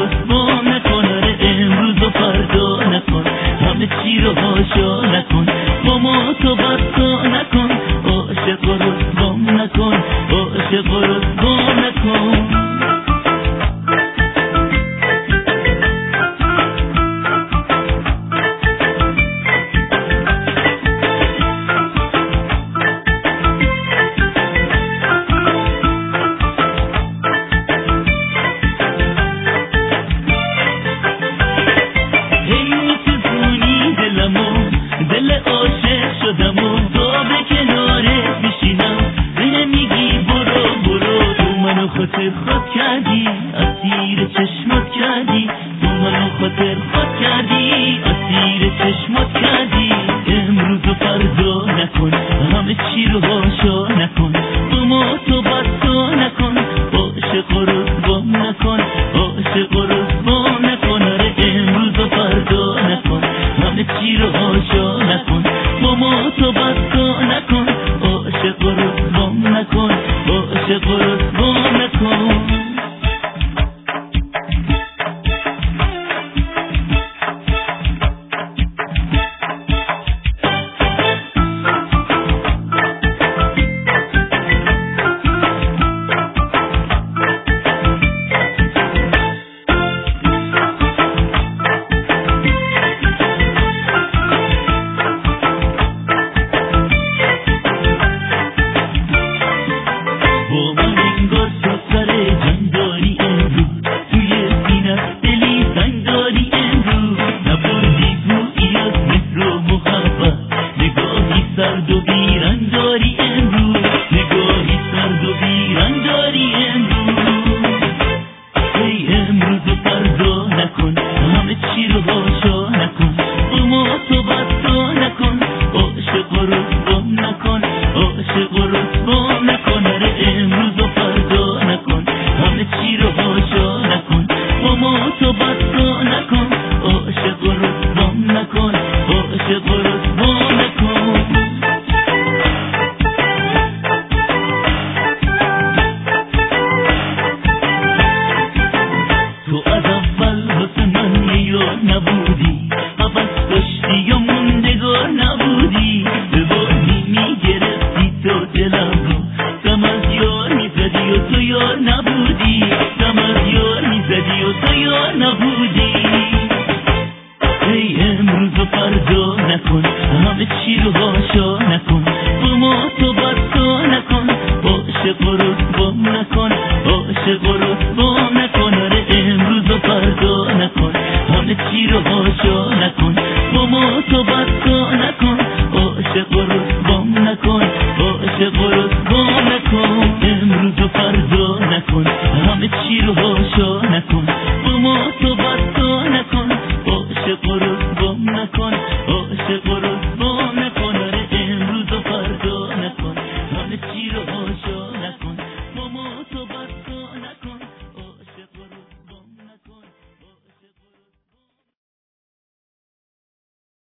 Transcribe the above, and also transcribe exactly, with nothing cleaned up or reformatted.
رسوا نکن، آره امروز و فردا نکن، همه چی رو هاشا نکن، با ما تو بسا نکن، عاشق و رسوا نکن، عاشق و رسوا نکن. دل عاشق شدم و تا به کنارت میشینم، بهم میگی برو برو، تو منو خاطر خود کردی، اسیر چشمت کردی، تو منو خاطر خود کردی، اسیر چشمت کردی. امروز و فردا نکن، همه چی رو هاشا نکن، تو ما تو بسا نکن، عاشق و رسوا نکن، عاشق و رسوا نکن، آره امروز و فردا نکن، همه چی رو هاشا نکن، با ما تو بسا نکن، عاشق و رسوا نکن، عاشق و رسوا نکن. سرد و بیرنگ داری امروز، نگاهی سرد و بیرنگ داری امروز. ای امروز و فردا نکن، همه چی رو هاشا نکن، با ما تو بسا نکن، عاشق و رسوا نکن، عاشق و رسوا نکن، آره امروز و فردا نکن، همه چی رو هاشا نکن، با ما تو بسا نکن، عاشق و رسوا نکن، عاشق و رسوا نکن. نبودی حوض داشتی یا موندگار نبودی، به بازی میگرفتی تو دلم رو، دم از یار میزدی و تو یار نبودی، دم از یار میزدی و تو یار نبودی. ای امروز و فردا نکن، همه چی رو هاشا نکن، با ما تو بسا نکن، عاشق و رسوا نکن، عاشق و رسوا نکن، آره امروز و فردا نکن، همه چی رو هاشا نکن، با ما تو بسا نکن، عاشق و رسوا نکن، عاشق و رسوا نکن. امروز و فردا نکن، همه چی رو هاشا نکن، با ما تو بسا نکن، عاشق و